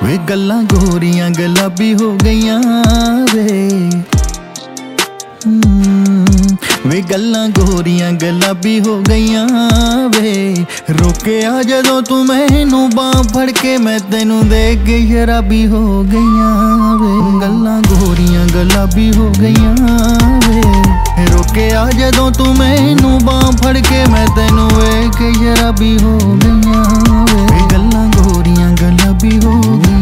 वे गल्लां गोरियां गुलाबी हो गईयां वे गल्लां गोरियां गुलाबी हो गईयां वे रोके आ जदों तू मैनू बांह फड़ के मैं तैनू देख के शराबी हो गईयां वे गल्लां गोरियां गुलाबी हो गईयां वे रोके आ जदों तू मैनू बांह फड़ के मैं तैनू देख के शराबी हो गईयां वे गल्लां गोरियां गुलाबी हो गईयां।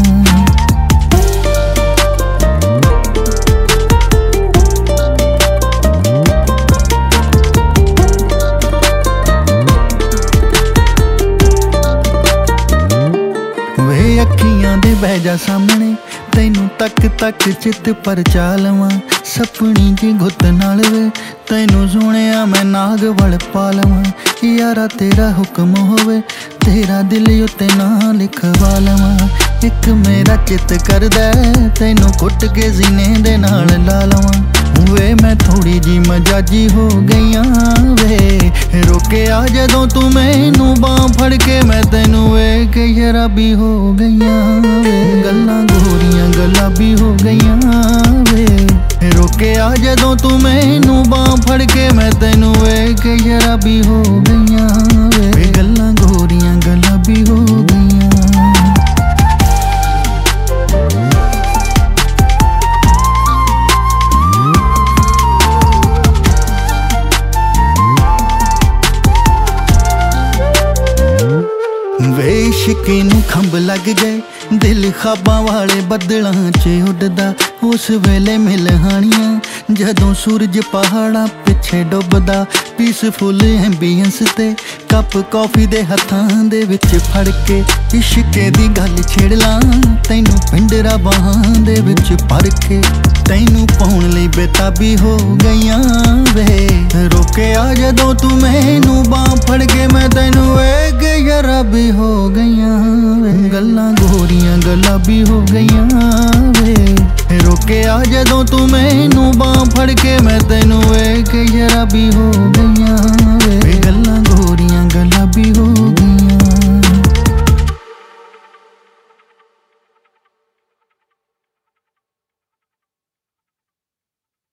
अखियां दे बह जा सामने तैनू तक तक चित पर चा लवां सपनी च गुत नाल वे तैनू सुनिया मैं नाग वल पा लवां यारा तेरा हुक्म होवे तेरा दिल उत्ते ना लिखवा लवां एक मेरा चित करदा तैनू कुट के सीने दे नाल ला लवां वे मैं थोड़ी जी मजाजी हो गईयां वे रोके आ जदों तू मैनू बांह फड़ के मैं तैनू वेख के शराबी हो गईयां वे गल्लां गोरियां गुलाबी हो गईयां वे रोके आ जदों तू मैनू बांह फड़ के मैं तैनू वेख के शराबी हो गईयां वे गल्लां गोरियां गुलाबी हो गईयां। वे इश्क नूं खंभ लग गए दिल खाबां वाले बदलां च उड़दा उस वेले मिलहानियां जदों सूरज पहाड़ां पिछे डुबदा पीसफुल एंबियंस ते कप कॉफी दे हत्थां दे विच फड़ के इश्के दी गल छेड़ लां तैनू पिंडरा बाहां दे विच भर के तैनू पाउण लई बेताबी हो गईयां वे रोके आ जदों तू मैनू बांह फड़ के मैं तैनू वेख के शराबी हो गईयां वे गल्लां गोरियां गुलाबी हो गईयां वे रोके आ जदों तू मैनू बांह फड़ के मैं तैनू वेख के शराबी हो